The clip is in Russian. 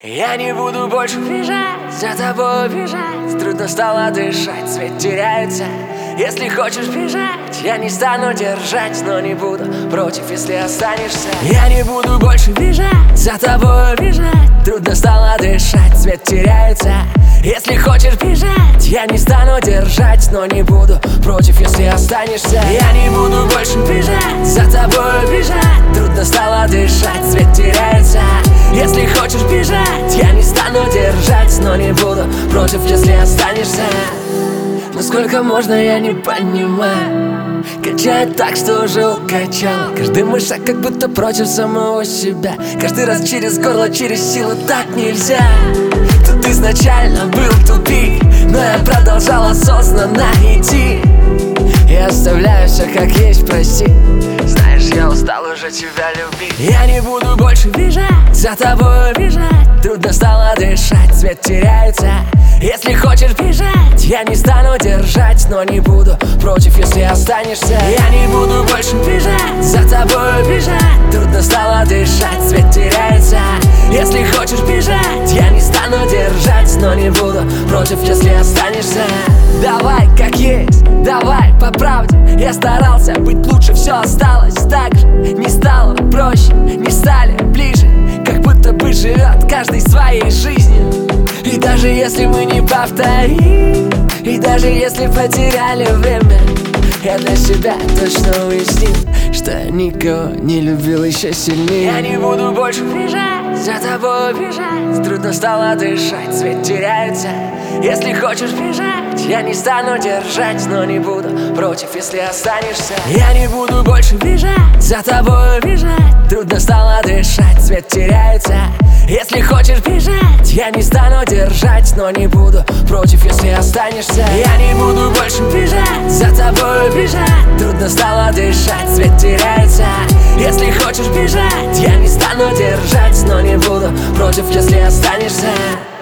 Я не буду больше бежать, за тобой бежать. Трудно стало дышать, свет теряется. Если хочешь бежать, я не стану держать, но не буду против, если останешься. Я не буду больше бежать, за тобой бежать. Трудно стало дышать, свет теряется. Если хочешь бежать, я не стану держать, но не буду против, если останешься. Я не буду больше бежать, за тобой бежать. Трудно стало дышать, свет теряется. Если хочешь бежать, я не стану держать, но не буду против, если останешься. Но сколько можно, я не понимаю. Качает так, что уже укачал. Каждый мой шаг как будто против самого себя. Каждый раз через горло, через силу, так нельзя. Тут изначально был тупик, но я продолжал осознанно идти. Я оставляю все как есть, прости. Знаешь, я устал уже тебя любить. Я не буду больше бежать, за тобой бежать. Трудно стало дышать, свет теряется. Если хочешь бежать, я не стану держать, но не буду против, если останешься. Я не буду больше бежать, за тобой бежать. Трудно стало дышать, свет теряется. Если хочешь бежать, я не стану держать, но не буду против, если останешься. Давай как есть, давай по правде. Я старался быть лучше, все осталось так же. Не стало проще, не стали ближе. Как будто бы живет каждый своей жизнью. И даже если мы не повторим, и даже если потеряли время, я для себя точно уяснил, что я никого не любил еще сильнее. Я не буду больше бежать, за тобой бежать. Трудно стало дышать, свет теряется. Если хочешь бежать, я не стану держать, но не буду против, если останешься. Я не буду больше бежать, за тобой бежать. Трудно стало дышать, свет теряется. Если хочешь бежать, я не стану держать, но не буду против, если останешься. Я не буду больше бежать, за тобой бежать. Трудно стало дышать, свет теряется. Если хочешь бежать, я не стану держать, но не буду против, если останешься.